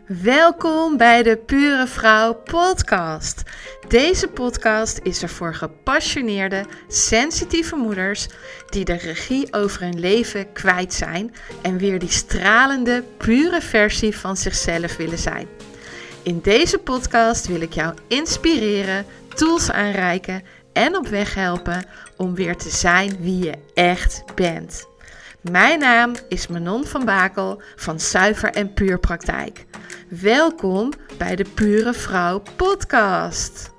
Welkom bij de Pure Vrouw podcast. Deze podcast is er voor gepassioneerde, sensitieve moeders die de regie over hun leven kwijt zijn en weer die stralende, pure versie van zichzelf willen zijn. In deze podcast wil ik jou inspireren, tools aanreiken en op weg helpen om weer te zijn wie je echt bent. Mijn naam is Manon van Bakel van Zuiver en Puur Praktijk. Welkom bij de Pure Vrouw podcast.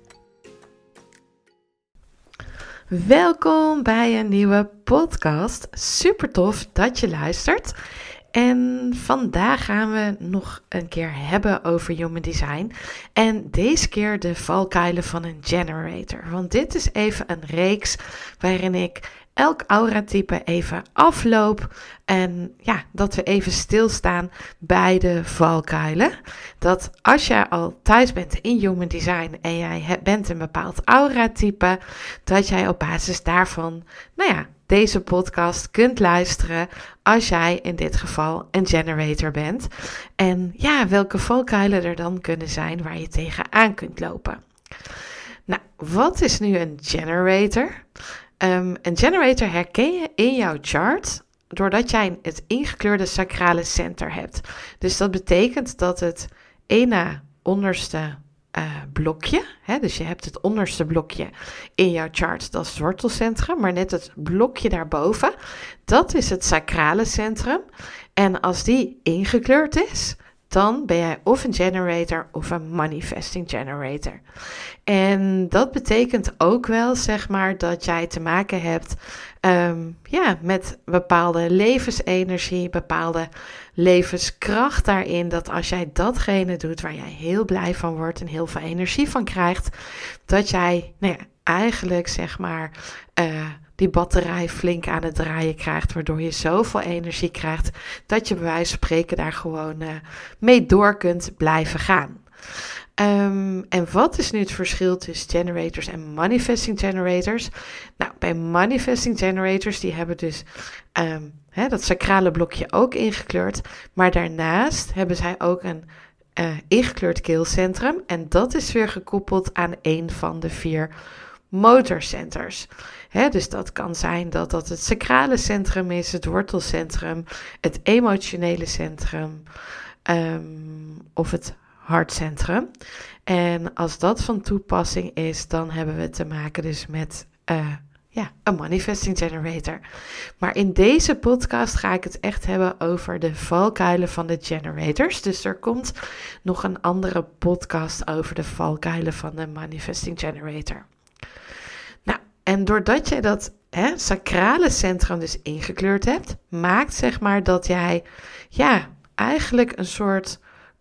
Welkom bij een nieuwe podcast. Super tof dat je luistert. En vandaag gaan we nog een keer hebben over Human Design. En deze keer de valkuilen van een generator. Want dit is even een reeks waarin ik elk auratype even afloop. En ja, dat we even stilstaan bij de valkuilen. Dat als jij al thuis bent in Human Design en jij bent een bepaald auratype, dat jij op basis daarvan, deze podcast kunt luisteren als jij in dit geval een generator bent. En ja, welke valkuilen er dan kunnen zijn waar je tegenaan kunt lopen. Nou, wat is nu een generator? Een generator herken je in jouw chart doordat jij het ingekleurde sacrale center hebt. Dus dat betekent dat het ene onderste blokje, dus je hebt het onderste blokje in jouw chart, dat is het wortelcentrum, maar net het blokje daarboven, dat is het sacrale centrum. En als die ingekleurd is, dan ben jij of een generator of een manifesting generator. En dat betekent ook wel, dat jij te maken hebt met bepaalde levensenergie, bepaalde levenskracht daarin. Dat als jij datgene doet waar jij heel blij van wordt en heel veel energie van krijgt, dat jij eigenlijk die batterij flink aan het draaien krijgt, waardoor je zoveel energie krijgt dat je bij wijze van spreken daar gewoon mee door kunt blijven gaan. En wat is nu het verschil tussen generators en manifesting generators? Nou, bij manifesting generators, die hebben dus dat sacrale blokje ook ingekleurd, maar daarnaast hebben zij ook een ingekleurd keelcentrum en dat is weer gekoppeld aan een van de 4 motorcenters. Dus dat kan zijn dat het sacrale centrum is, het wortelcentrum, het emotionele centrum of het hartcentrum. En als dat van toepassing is, dan hebben we te maken dus met een manifesting generator. Maar in deze podcast ga ik het echt hebben over de valkuilen van de generators. Dus er komt nog een andere podcast over de valkuilen van de manifesting generator. Nou, en doordat jij dat sacrale centrum dus ingekleurd hebt, maakt dat jij eigenlijk een soort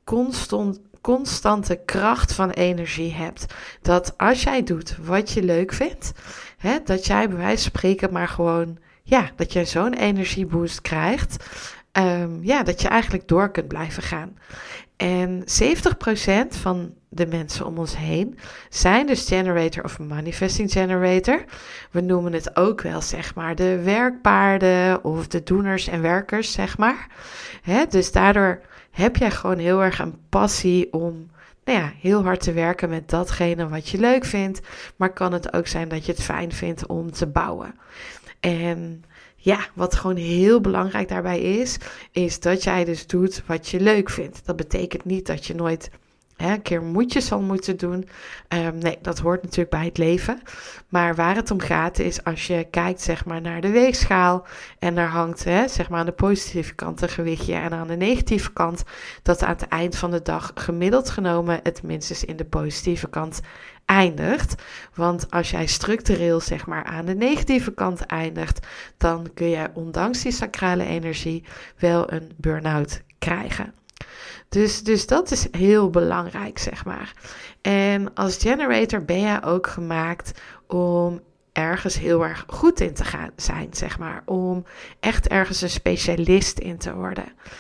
constante kracht van energie hebt. Dat als jij doet wat je leuk vindt, dat jij bij wijze van spreken maar gewoon, dat jij zo'n energieboost krijgt, dat je eigenlijk door kunt blijven gaan. En 70% van de mensen om ons heen zijn dus generator of manifesting generator. We noemen het ook wel de werkpaarden of de doeners en werkers, Dus daardoor heb jij gewoon heel erg een passie om heel hard te werken met datgene wat je leuk vindt. Maar kan het ook zijn dat je het fijn vindt om te bouwen. En wat gewoon heel belangrijk daarbij is dat jij dus doet wat je leuk vindt. Dat betekent niet dat je nooit een keer moedjes zal moeten doen. Nee, dat hoort natuurlijk bij het leven. Maar waar het om gaat is als je kijkt naar de weegschaal en daar hangt aan de positieve kant een gewichtje en aan de negatieve kant, dat aan het eind van de dag gemiddeld genomen het minstens in de positieve kant eindigt. Want als jij structureel aan de negatieve kant eindigt, dan kun je ondanks die sacrale energie wel een burn-out krijgen. Dus dat is heel belangrijk, En als generator ben jij ook gemaakt om ergens heel erg goed in te gaan zijn, Om echt ergens een specialist in te worden.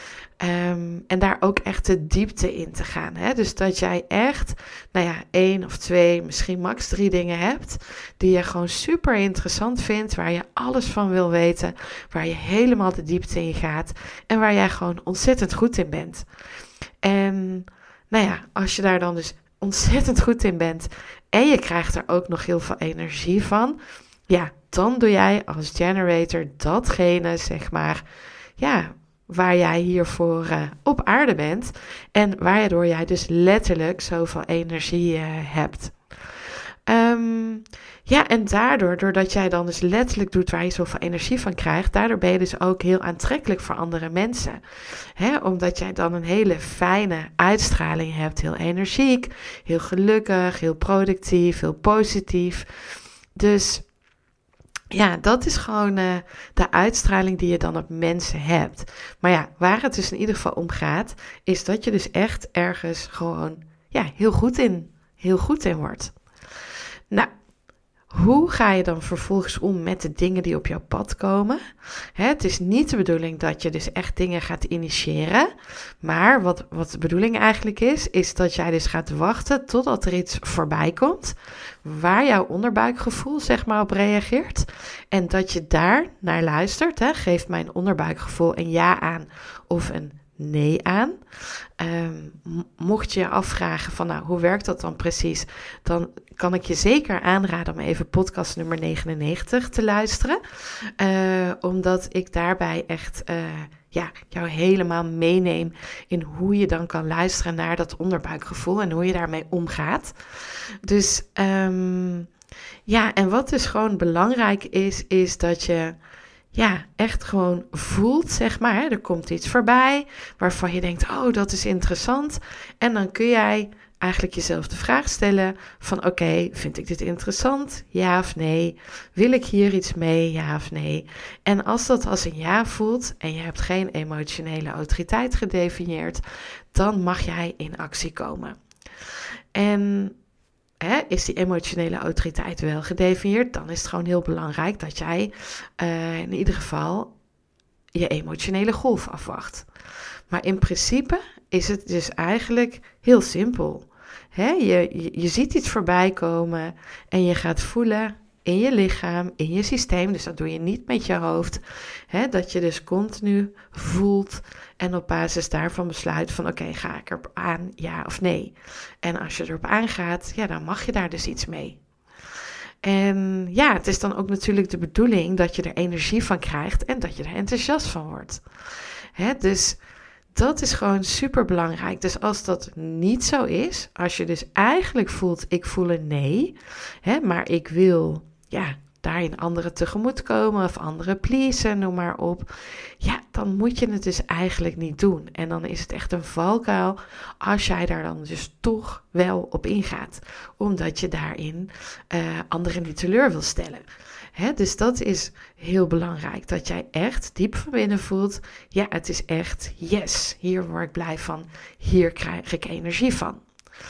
En daar ook echt de diepte in te gaan. Dus dat jij echt, 1 of 2, misschien max 3 dingen hebt die je gewoon super interessant vindt, waar je alles van wil weten, waar je helemaal de diepte in gaat en waar jij gewoon ontzettend goed in bent. En nou ja, als je daar dan dus ontzettend goed in bent en je krijgt er ook nog heel veel energie van, ja, dan doe jij als generator datgene, zeg maar, ja, waar jij hiervoor op aarde bent en waardoor jij dus letterlijk zoveel energie hebt. Ja, en doordat jij dan dus letterlijk doet waar je zoveel energie van krijgt, daardoor ben je dus ook heel aantrekkelijk voor andere mensen. Omdat jij dan een hele fijne uitstraling hebt, heel energiek, heel gelukkig, heel productief, heel positief. Dus ja, dat is gewoon de uitstraling die je dan op mensen hebt. Maar ja, waar het dus in ieder geval om gaat, is dat je dus echt ergens gewoon heel goed in wordt. Nou, hoe ga je dan vervolgens om met de dingen die op jouw pad komen? Het is niet de bedoeling dat je dus echt dingen gaat initiëren. Maar wat de bedoeling eigenlijk is dat jij dus gaat wachten totdat er iets voorbij komt waar jouw onderbuikgevoel zeg maar op reageert. En dat je daar naar luistert. Geeft mijn onderbuikgevoel een ja aan of een nee aan. Mocht je je afvragen van nou, hoe werkt dat dan precies? Dan kan ik je zeker aanraden om even podcast nummer 99 te luisteren. Omdat ik daarbij echt jou helemaal meeneem in hoe je dan kan luisteren naar dat onderbuikgevoel en hoe je daarmee omgaat. Dus en wat dus gewoon belangrijk is dat je echt gewoon voelt, zeg maar. Er komt iets voorbij waarvan je denkt, oh, dat is interessant. En dan kun jij eigenlijk jezelf de vraag stellen van, oké, vind ik dit interessant? Ja of nee? Wil ik hier iets mee? Ja of nee? En als dat als een ja voelt en je hebt geen emotionele autoriteit gedefinieerd, dan mag jij in actie komen. En is die emotionele autoriteit wel gedefinieerd, dan is het gewoon heel belangrijk dat jij in ieder geval je emotionele golf afwacht. Maar in principe is het dus eigenlijk heel simpel. Je ziet iets voorbij komen en je gaat voelen in je lichaam, in je systeem. Dus dat doe je niet met je hoofd. Dat je dus continu voelt en op basis daarvan besluit van oké, ga ik erop aan, ja of nee. En als je erop aangaat, dan mag je daar dus iets mee. En het is dan ook natuurlijk de bedoeling dat je er energie van krijgt en dat je er enthousiast van wordt. Dus dat is gewoon super belangrijk. Dus als dat niet zo is, als je dus eigenlijk voelt, ik voel een nee, maar ik wil daarin anderen tegemoetkomen of anderen pleasen, noem maar op. Ja, dan moet je het dus eigenlijk niet doen. En dan is het echt een valkuil als jij daar dan dus toch wel op ingaat. Omdat je daarin anderen niet teleur wil stellen. Dus dat is heel belangrijk, dat jij echt diep van binnen voelt, ja, het is echt yes, hier word ik blij van, hier krijg ik energie van.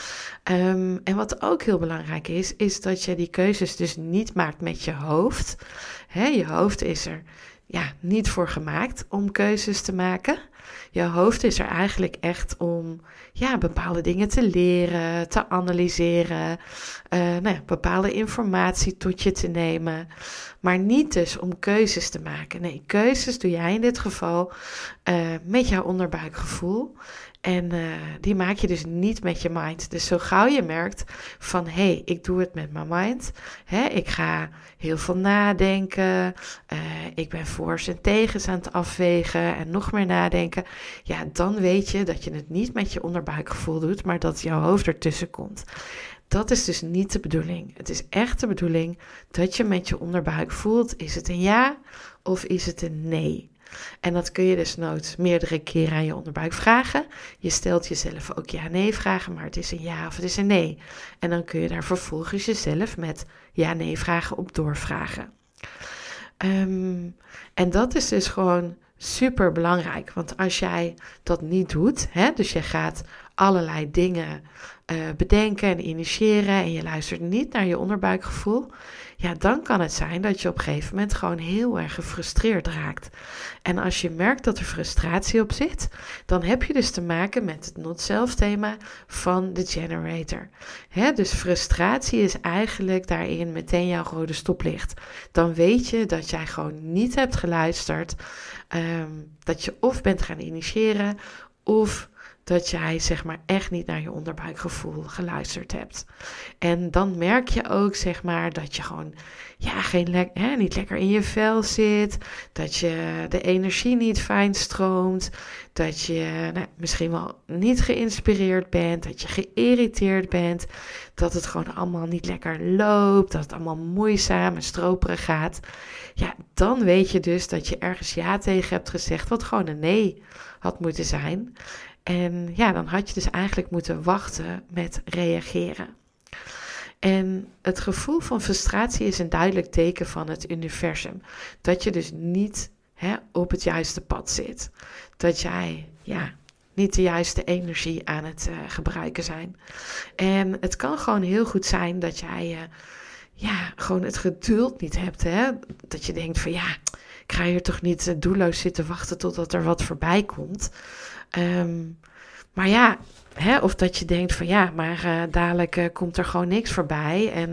En wat ook heel belangrijk is dat je die keuzes dus niet maakt met je hoofd. Je hoofd is er niet voor gemaakt om keuzes te maken. Je hoofd is er eigenlijk echt om bepaalde dingen te leren, te analyseren, bepaalde informatie tot je te nemen. Maar niet dus om keuzes te maken. Nee, keuzes doe jij in dit geval met jouw onderbuikgevoel. En die maak je dus niet met je mind. Dus zo gauw je merkt van, ik doe het met mijn mind. Ik ga heel veel nadenken. Ik ben voor's en tegens aan het afwegen en nog meer nadenken. Ja, dan weet je dat je het niet met je onderbuikgevoel doet, maar dat jouw hoofd ertussen komt. Dat is dus niet de bedoeling. Het is echt de bedoeling dat je met je onderbuik voelt, is het een ja of is het een nee? En dat kun je dus noods meerdere keren aan je onderbuik vragen. Je stelt jezelf ook ja-nee vragen, maar het is een ja of het is een nee. En dan kun je daar vervolgens jezelf met ja-nee vragen op doorvragen. En dat is dus gewoon super belangrijk. Want als jij dat niet doet, dus je gaat allerlei dingen bedenken en initiëren en je luistert niet naar je onderbuikgevoel, dan kan het zijn dat je op een gegeven moment gewoon heel erg gefrustreerd raakt. En als je merkt dat er frustratie op zit, dan heb je dus te maken met het not-self thema van de generator. Dus frustratie is eigenlijk daarin meteen jouw rode stoplicht. Dan weet je dat jij gewoon niet hebt geluisterd, dat je of bent gaan initiëren of dat jij zeg maar echt niet naar je onderbuikgevoel geluisterd hebt. En dan merk je ook zeg maar dat je gewoon niet lekker in je vel zit, dat je de energie niet fijn stroomt, dat je misschien wel niet geïnspireerd bent, dat je geïrriteerd bent, dat het gewoon allemaal niet lekker loopt, dat het allemaal moeizaam en stroperig gaat. Ja, dan weet je dus dat je ergens ja tegen hebt gezegd wat gewoon een nee had moeten zijn. En ja, dan had je dus eigenlijk moeten wachten met reageren. En het gevoel van frustratie is een duidelijk teken van het universum. Dat je dus niet op het juiste pad zit. Dat jij niet de juiste energie aan het gebruiken zijn. En het kan gewoon heel goed zijn dat jij gewoon het geduld niet hebt. Hè? Dat je denkt van ik ga hier toch niet doelloos zitten wachten totdat er wat voorbij komt. Maar of dat je denkt van maar dadelijk komt er gewoon niks voorbij. En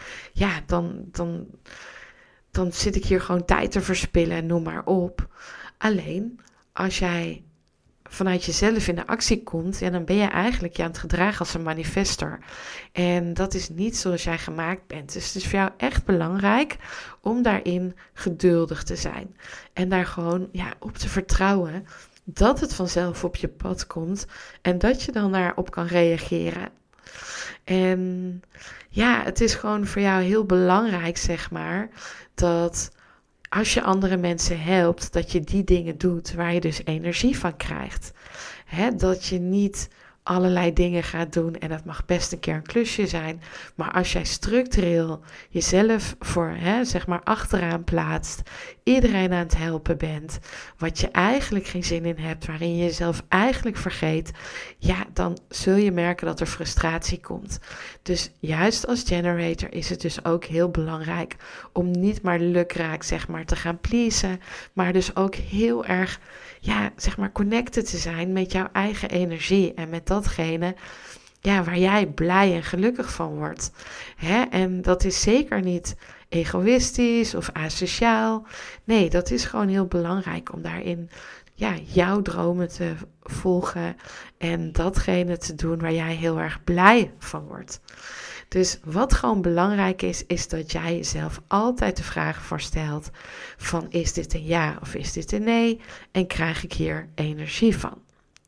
dan zit ik hier gewoon tijd te verspillen, noem maar op. Alleen, als jij vanuit jezelf in de actie komt, dan ben je eigenlijk je aan het gedragen als een manifester. En dat is niet zoals jij gemaakt bent. Dus het is voor jou echt belangrijk om daarin geduldig te zijn. En daar gewoon op te vertrouwen dat het vanzelf op je pad komt en dat je dan daarop kan reageren. En het is gewoon voor jou heel belangrijk, zeg maar, dat als je andere mensen helpt, dat je die dingen doet waar je dus energie van krijgt. Dat je niet allerlei dingen gaat doen en dat mag best een keer een klusje zijn. Maar als jij structureel jezelf voor achteraan plaatst, iedereen aan het helpen bent, wat je eigenlijk geen zin in hebt, waarin je jezelf eigenlijk vergeet, dan zul je merken dat er frustratie komt. Dus juist als generator is het dus ook heel belangrijk om niet maar lukraak te gaan pleasen, maar dus ook heel erg connected te zijn met jouw eigen energie en met datgene waar jij blij en gelukkig van wordt. En dat is zeker niet egoïstisch of asociaal. Nee, dat is gewoon heel belangrijk om daarin jouw dromen te volgen en datgene te doen waar jij heel erg blij van wordt. Dus wat gewoon belangrijk is dat jij jezelf altijd de vraag voorstelt van is dit een ja of is dit een nee en krijg ik hier energie van?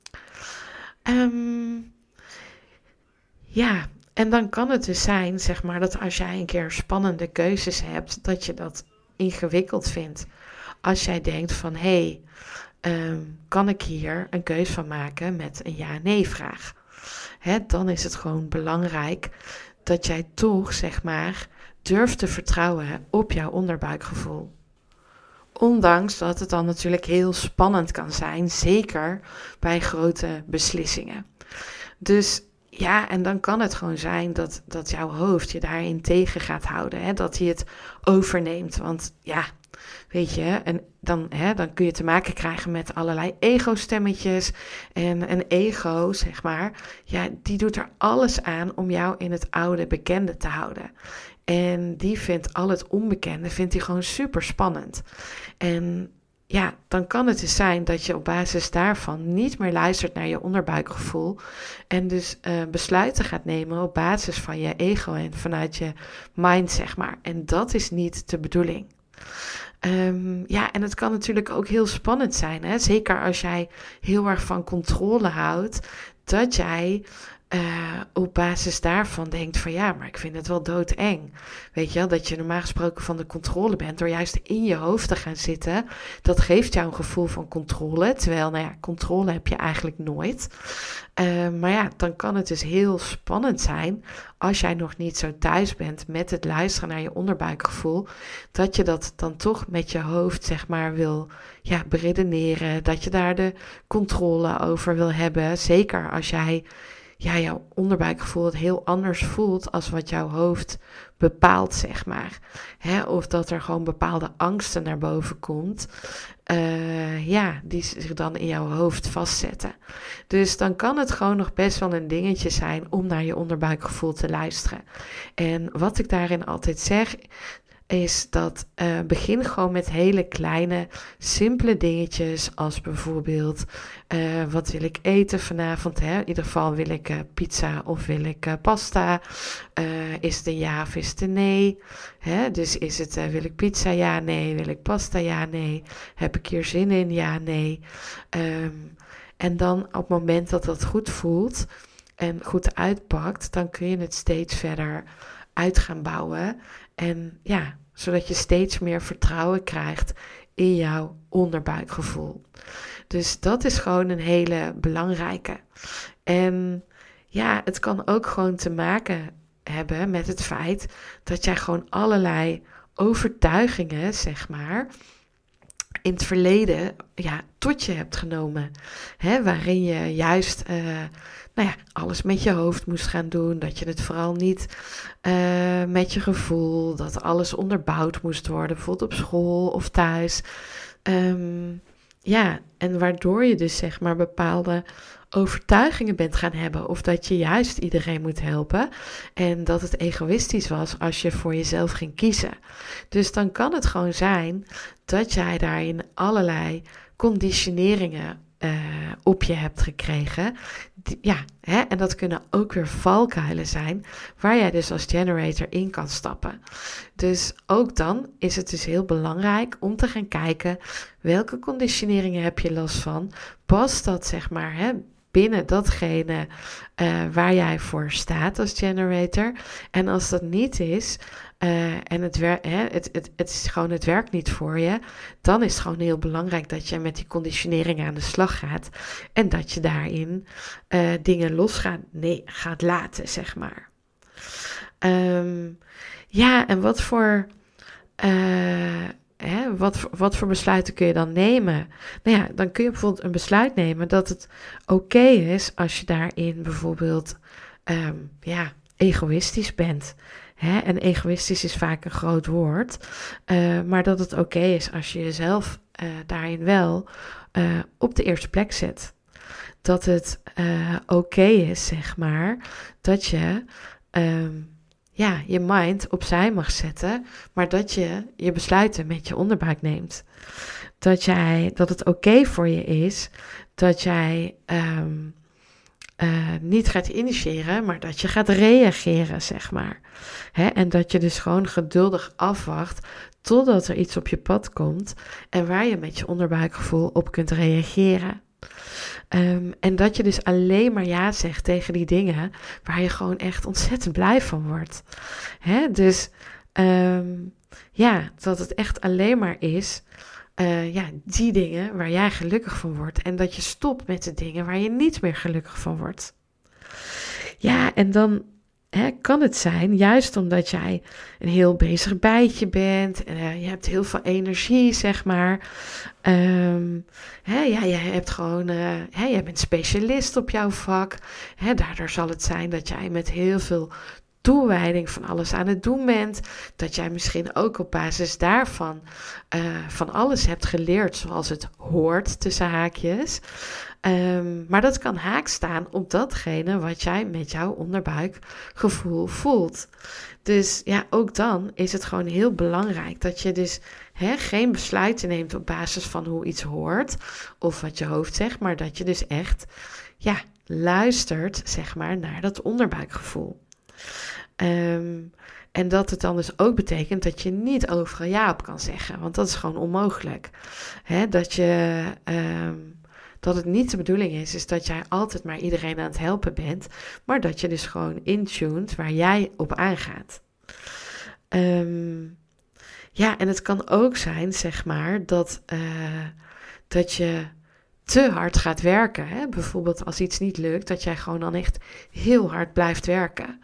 En dan kan het dus zijn dat als jij een keer spannende keuzes hebt, dat je dat ingewikkeld vindt. Als jij denkt van kan ik hier een keus van maken met een ja-nee vraag? Dan is het gewoon belangrijk dat jij toch durft te vertrouwen op jouw onderbuikgevoel. Ondanks dat het dan natuurlijk heel spannend kan zijn, zeker bij grote beslissingen. Dus en dan kan het gewoon zijn dat jouw hoofd je daarin tegen gaat houden. Dat hij het overneemt. Want weet je, en dan kun je te maken krijgen met allerlei ego-stemmetjes. En een ego, die doet er alles aan om jou in het oude bekende te houden. En die vindt al het onbekende gewoon super spannend. En dan kan het dus zijn dat je op basis daarvan niet meer luistert naar je onderbuikgevoel. En dus besluiten gaat nemen op basis van je ego en vanuit je mind, En dat is niet de bedoeling. En het kan natuurlijk ook heel spannend zijn. Zeker als jij heel erg van controle houdt. Dat jij op basis daarvan denkt van maar ik vind het wel doodeng. Weet je wel, dat je normaal gesproken van de controle bent door juist in je hoofd te gaan zitten. Dat geeft jou een gevoel van controle. Terwijl, controle heb je eigenlijk nooit. Maar dan kan het dus heel spannend zijn als jij nog niet zo thuis bent met het luisteren naar je onderbuikgevoel. Dat je dat dan toch met je hoofd wil beredeneren. Dat je daar de controle over wil hebben. Zeker als jij jouw onderbuikgevoel het heel anders voelt als wat jouw hoofd bepaalt, Of dat er gewoon bepaalde angsten naar boven komt, die zich dan in jouw hoofd vastzetten. Dus dan kan het gewoon nog best wel een dingetje zijn om naar je onderbuikgevoel te luisteren. En wat ik daarin altijd zeg, is dat begin gewoon met hele kleine, simpele dingetjes. Als bijvoorbeeld, wat wil ik eten vanavond? Hè? In ieder geval wil ik pizza of wil ik pasta? Is het een ja of is het een nee? Hè? Dus is het, wil ik pizza? Ja, nee. Wil ik pasta? Ja, nee. Heb ik hier zin in? Ja, nee. En dan op het moment dat dat goed voelt en goed uitpakt, dan kun je het steeds verder uit gaan bouwen. En ja, zodat je steeds meer vertrouwen krijgt in jouw onderbuikgevoel. Dus dat is gewoon een hele belangrijke. En ja, het kan ook gewoon te maken hebben met het feit dat jij gewoon allerlei overtuigingen, zeg maar, in het verleden tot je hebt genomen. Hè, waarin je juist alles met je hoofd moest gaan doen. Dat je het vooral niet met je gevoel, dat alles onderbouwd moest worden. Bijvoorbeeld op school of thuis. En waardoor je dus zeg maar bepaalde overtuigingen bent gaan hebben. Of dat je juist iedereen moet helpen. En dat het egoïstisch was als je voor jezelf ging kiezen. Dus dan kan het gewoon zijn dat jij daarin allerlei conditioneringen op je hebt gekregen. En dat kunnen ook weer valkuilen zijn, waar jij dus als generator in kan stappen. Dus ook dan is het dus heel belangrijk om te gaan kijken, welke conditioneringen heb je last van? Past dat zeg maar binnen datgene waar jij voor staat als generator? En als dat niet is, en het werkt niet voor je, dan is het gewoon heel belangrijk dat je met die conditionering aan de slag gaat. En dat je daarin dingen los gaat laten, zeg maar. En wat voor besluiten kun je dan nemen? Nou ja, dan kun je bijvoorbeeld een besluit nemen dat het oké is als je daarin bijvoorbeeld egoïstisch bent. En egoïstisch is vaak een groot woord, maar dat het oké is als je jezelf daarin wel op de eerste plek zet. Dat het oké is, zeg maar, dat je je mind opzij mag zetten, maar dat je je besluiten met je onderbuik neemt. Dat het oké voor je is dat jij niet gaat initiëren, maar dat je gaat reageren, zeg maar. En dat je dus gewoon geduldig afwacht totdat er iets op je pad komt en waar je met je onderbuikgevoel op kunt reageren. En dat je dus alleen maar ja zegt tegen die dingen waar je gewoon echt ontzettend blij van wordt. Dus dat het echt alleen maar is die dingen waar jij gelukkig van wordt. En dat je stopt met de dingen waar je niet meer gelukkig van wordt. Ja, en dan kan het zijn, juist omdat jij een heel bezig bijtje bent. Je hebt heel veel energie, zeg maar. Je hebt gewoon, jij bent specialist op jouw vak. Daardoor zal het zijn dat jij met heel veel toewijding van alles aan het doen bent. Dat jij misschien ook op basis daarvan van alles hebt geleerd zoals het hoort, tussen haakjes. Maar dat kan haak staan op datgene wat jij met jouw onderbuikgevoel voelt. Dus ja, ook dan is het gewoon heel belangrijk dat je dus geen besluiten neemt op basis van hoe iets hoort of wat je hoofd zegt, maar dat je dus echt luistert, zeg maar, naar dat onderbuikgevoel. En dat het dan dus ook betekent dat je niet overal ja op kan zeggen, want dat is gewoon onmogelijk. Dat het niet de bedoeling is dat jij altijd maar iedereen aan het helpen bent, maar dat je dus gewoon intuned waar jij op aangaat. En het kan ook zijn, zeg maar, dat je te hard gaat werken. Bijvoorbeeld als iets niet lukt, dat jij gewoon dan echt heel hard blijft werken.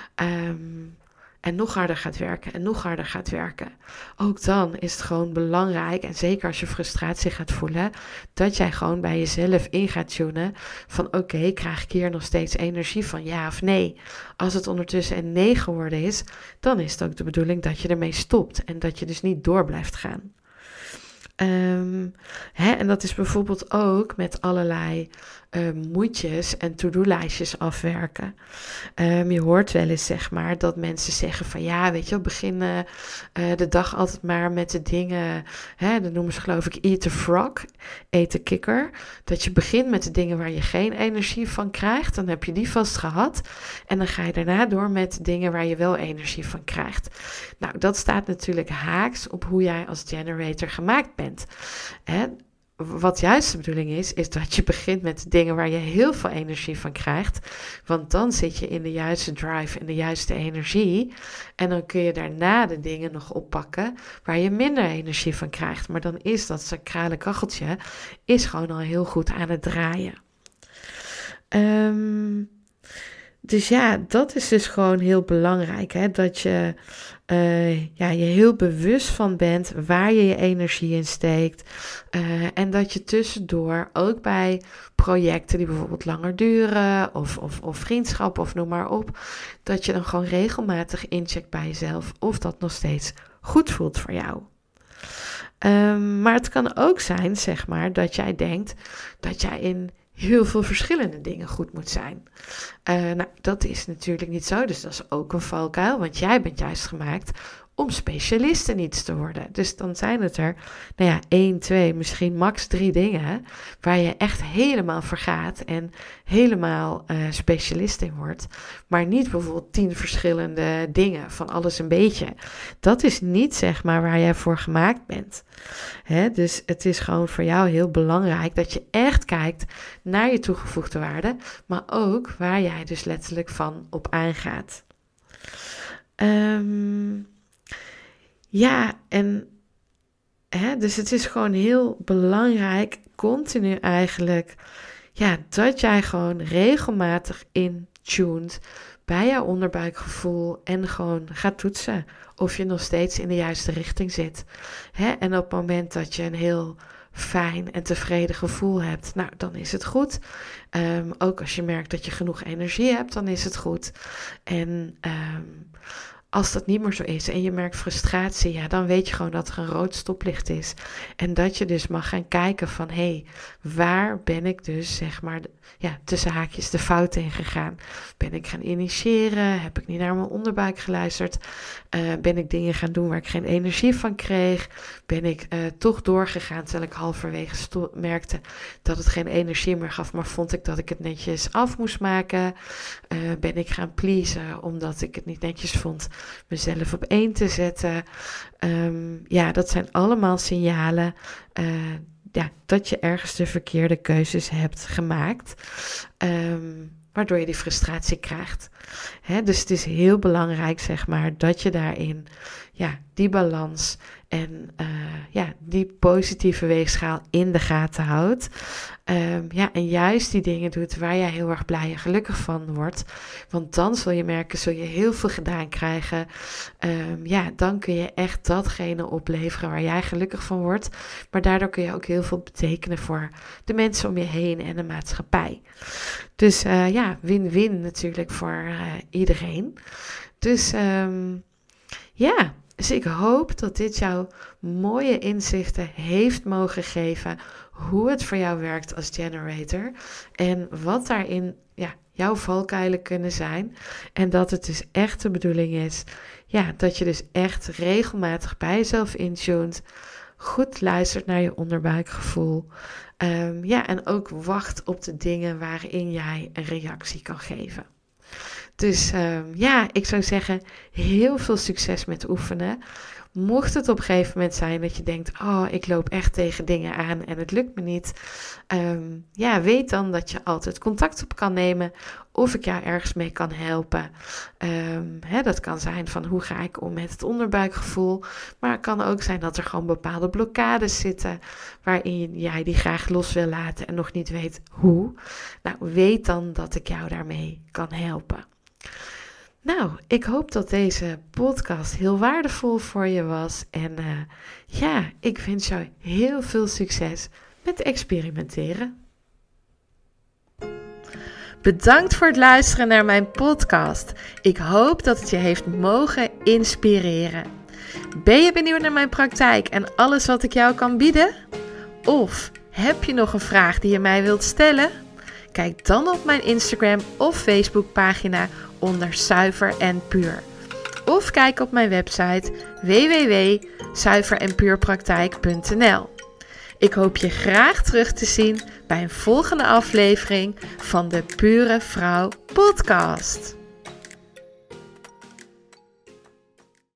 En nog harder gaat werken en nog harder gaat werken. Ook dan is het gewoon belangrijk, en zeker als je frustratie gaat voelen, dat jij gewoon bij jezelf in gaat tunen van oké, krijg ik hier nog steeds energie van, ja of nee? Als het ondertussen een nee geworden is, dan is het ook de bedoeling dat je ermee stopt en dat je dus niet door blijft gaan. En dat is bijvoorbeeld ook met allerlei moetjes en to-do-lijstjes afwerken. Je hoort wel eens, zeg maar, dat mensen zeggen van ja, weet je, begin de dag altijd maar met de dingen, dat noemen ze geloof ik eat the frog, eet de kikker. Dat je begint met de dingen waar je geen energie van krijgt, dan heb je die vast gehad. En dan ga je daarna door met dingen waar je wel energie van krijgt. Nou, dat staat natuurlijk haaks op hoe jij als generator gemaakt bent. Wat juist de bedoeling is dat je begint met de dingen waar je heel veel energie van krijgt. Want dan zit je in de juiste drive en de juiste energie. En dan kun je daarna de dingen nog oppakken waar je minder energie van krijgt. Maar dan is dat sacrale kacheltje is gewoon al heel goed aan het draaien. Dus ja, dat is dus gewoon heel belangrijk. Dat je je heel bewust van bent waar je je energie in steekt. En dat je tussendoor ook bij projecten die bijvoorbeeld langer duren of vriendschap of noem maar op. Dat je dan gewoon regelmatig incheckt bij jezelf of dat nog steeds goed voelt voor jou. Maar het kan ook zijn, zeg maar, dat jij denkt dat jij in heel veel verschillende dingen goed moet zijn. Dat is natuurlijk niet zo, dus dat is ook een valkuil, want jij bent juist gemaakt om specialist in iets te worden. Dus dan zijn het er, 1, 2, misschien max 3 dingen waar je echt helemaal voor gaat en helemaal specialist in wordt. Maar niet bijvoorbeeld 10 verschillende dingen, van alles een beetje. Dat is niet, zeg maar, waar jij voor gemaakt bent. Dus het is gewoon voor jou heel belangrijk dat je echt kijkt naar je toegevoegde waarde, maar ook waar jij dus letterlijk van op aangaat. Dus het is gewoon heel belangrijk, continu eigenlijk, dat jij gewoon regelmatig intuned bij jouw onderbuikgevoel en gewoon gaat toetsen of je nog steeds in de juiste richting zit. En op het moment dat je een heel fijn en tevreden gevoel hebt, dan is het goed. Ook als je merkt dat je genoeg energie hebt, dan is het goed. En als dat niet meer zo is en je merkt frustratie, dan weet je gewoon dat er een rood stoplicht is. En dat je dus mag gaan kijken van, waar ben ik dus, zeg maar, tussen haakjes de fout in gegaan? Ben ik gaan initiëren? Heb ik niet naar mijn onderbuik geluisterd? Ben ik dingen gaan doen waar ik geen energie van kreeg? Ben ik toch doorgegaan terwijl ik halverwege merkte dat het geen energie meer gaf, maar vond ik dat ik het netjes af moest maken? Ben ik gaan pleasen omdat ik het niet netjes vond mezelf op 1 te zetten? Dat zijn allemaal signalen dat je ergens de verkeerde keuzes hebt gemaakt, waardoor je die frustratie krijgt. Dus het is heel belangrijk, zeg maar, dat je daarin die balans en die positieve weegschaal in de gaten houdt. En juist die dingen doet waar jij heel erg blij en gelukkig van wordt. Want dan zul je merken, zul je heel veel gedaan krijgen. Dan kun je echt datgene opleveren waar jij gelukkig van wordt. Maar daardoor kun je ook heel veel betekenen voor de mensen om je heen en de maatschappij. Dus win-win natuurlijk voor iedereen. Dus dus ik hoop dat dit jou mooie inzichten heeft mogen geven hoe het voor jou werkt als generator en wat daarin jouw valkuilen kunnen zijn. En dat het dus echt de bedoeling is dat je dus echt regelmatig bij jezelf intuned, goed luistert naar je onderbuikgevoel. En ook wacht op de dingen waarin jij een reactie kan geven. Dus ik zou zeggen, heel veel succes met oefenen. Mocht het op een gegeven moment zijn dat je denkt, ik loop echt tegen dingen aan en het lukt me niet. Weet dan dat je altijd contact op kan nemen of ik jou ergens mee kan helpen. Dat kan zijn van hoe ga ik om met het onderbuikgevoel. Maar het kan ook zijn dat er gewoon bepaalde blokkades zitten waarin jij die graag los wil laten en nog niet weet hoe. Weet dan dat ik jou daarmee kan helpen. Ik hoop dat deze podcast heel waardevol voor je was. En ik wens jou heel veel succes met experimenteren. Bedankt voor het luisteren naar mijn podcast. Ik hoop dat het je heeft mogen inspireren. Ben je benieuwd naar mijn praktijk en alles wat ik jou kan bieden? Of heb je nog een vraag die je mij wilt stellen? Kijk dan op mijn Instagram of Facebook pagina onder Zuiver en Puur. Of kijk op mijn website www.zuiverenpuurpraktijk.nl. Ik hoop je graag terug te zien bij een volgende aflevering van de Pure Vrouw podcast.